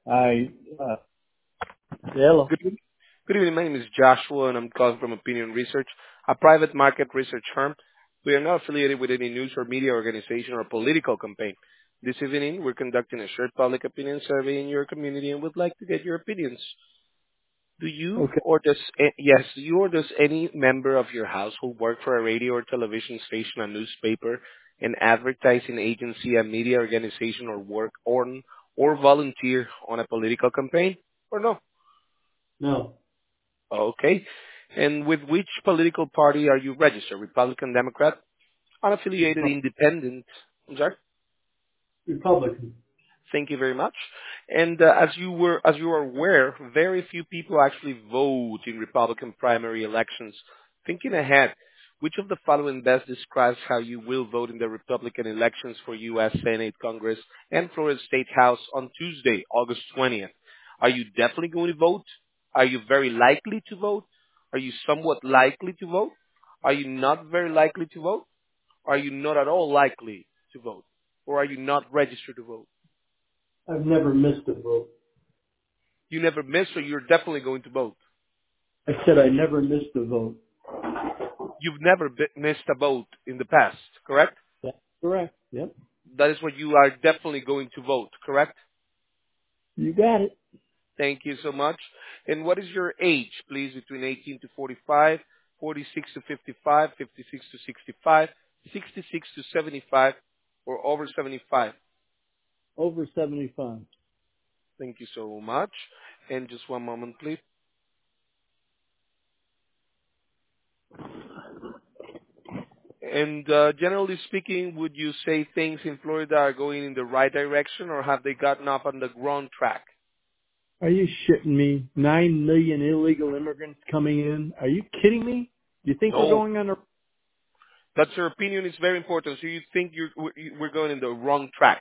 I, uh, hello. Good evening. Good evening. My name is Joshua, and I'm calling from Opinion Research, a private market research firm. We are not affiliated with any news or media organization or political campaign. This evening, we're conducting a short public opinion survey in your community and would like to get your opinions. Do you Okay. or does yes, you or does any member of your household work for a radio or television station, a newspaper, an advertising agency, a media organization, or work on or volunteer on a political campaign? Or no? No. Okay. And with which political party are you registered? Republican, Democrat, unaffiliated, independent? I'm sorry. Republican. Thank you very much. And as you are aware, very few people actually vote in Republican primary elections. Thinking ahead, which of the following best describes how you will vote in the Republican elections for U.S. Senate, Congress, and Florida State House on Tuesday, August 20th? Are you definitely going to vote? Are you very likely to vote? Are you somewhat likely to vote? Are you not very likely to vote? Are you not at all likely to vote? Or are you not registered to vote? I've never missed a vote. You never miss, or you're definitely going to vote. I said I never missed a vote. You've never missed a vote in the past, correct? That's correct. Yep. That is what you are definitely going to vote, correct? You got it. Thank you so much. And what is your age, please, between 18 to 45, 46 to 55, 56 to 65, 66 to 75, or over 75? Over 75. Thank you so much. And just one moment, please. And generally speaking, would you say things in Florida are going in the right direction, or have they gotten off on the wrong track? Are you shitting me? 9 million illegal immigrants coming in. Are you kidding me? Do you think we're No, going on a... that's your opinion. Is very important. So you think we're going in the wrong track?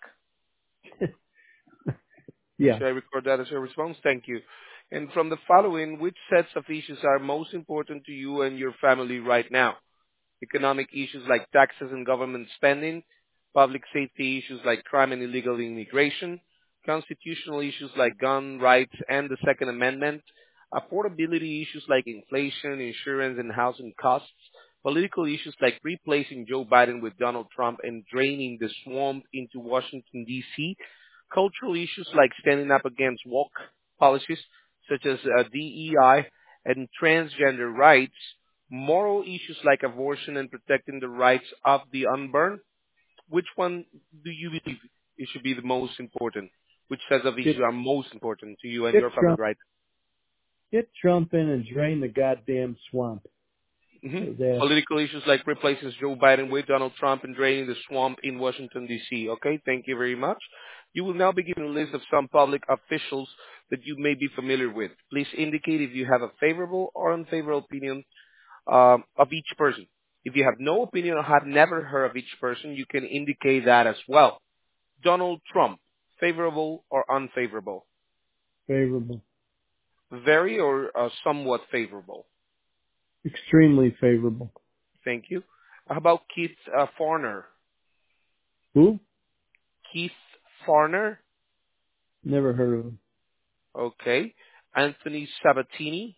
Yeah. Should I record that as your response? Thank you. And from the following, which sets of issues are most important to you and your family right now? Economic issues like taxes and government spending, public safety issues like crime and illegal immigration, constitutional issues like gun rights and the Second Amendment, affordability issues like inflation, insurance, and housing costs, political issues like replacing Joe Biden with Donald Trump and draining the swamp into Washington, D.C., cultural issues like standing up against woke policies such as DEI and transgender rights, moral issues like abortion and protecting the rights of the unborn. Which one do you believe it should be the most important? Which sets of issues Get, are most important to you and get your family Trump. right Get Trump in and drain the goddamn swamp. now? That Political issues like replacing Joe Biden with Donald Trump and draining the swamp in Washington, D.C. Okay, thank you very much. You will now be given a list of some public officials that you may be familiar with. Please indicate if you have a favorable or unfavorable opinion of each person. If you have no opinion or have never heard of each person, you can indicate that as well. Donald Trump, favorable or unfavorable? favorable. Very or somewhat favorable? Extremely favorable. Thank you. How about Keith Farner? Who? Keith Farner? Never heard of him. Okay. Anthony Sabatini?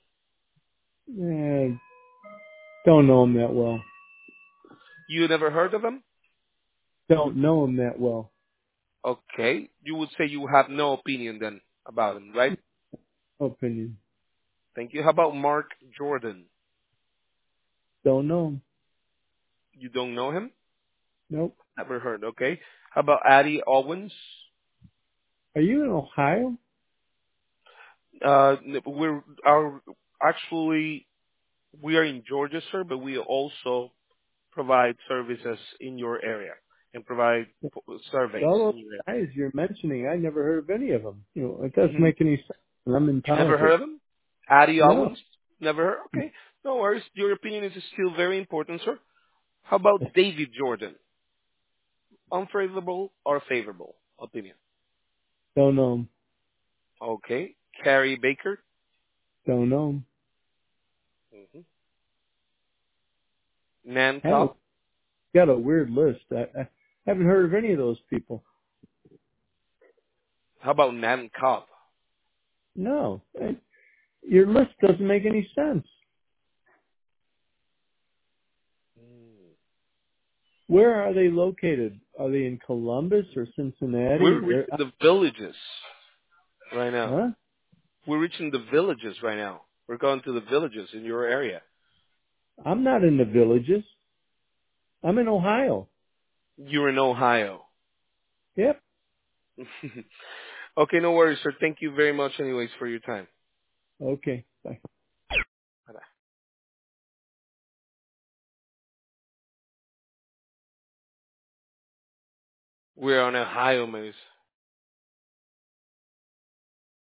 Eh, don't know him that well. You never heard of him? Don't know him that well. Okay. You would say you have no opinion then about him, right? Opinion. Thank you. How about Mark Jordan? Don't know him. You don't know him? Nope. Never heard. Okay. How about Addie Owens? Are you in Ohio? We're our actually we are in Georgia, sir, but we also provide services in your area and provide surveys All those in your guys you're mentioning, I never heard of any of them. You know, it doesn't area. make any sense. And I'm in You never heard politics. of him? Addie No. Owens? Never heard? Okay. No worries. Your opinion is still very important, sir. How about David Jordan? Unfavorable or favorable opinion? Don't know him. Okay. Carrie Baker? Don't know him. hmm Nan I don't, Cobb? got a weird list. I haven't heard of any of those people. How about Nan Cobb? No. Your list doesn't make any sense. Where are they located? Are they in Columbus or We're Cincinnati? reaching the villages right now. Huh? We're reaching the villages right now. We're going to the villages in your area. I'm not in the villages. I'm in Ohio. You're in Ohio. Yep. Okay, no worries, sir. Thank you very much anyways for your time. Okay. Bye. Bye-bye. We're on Ohio, mates.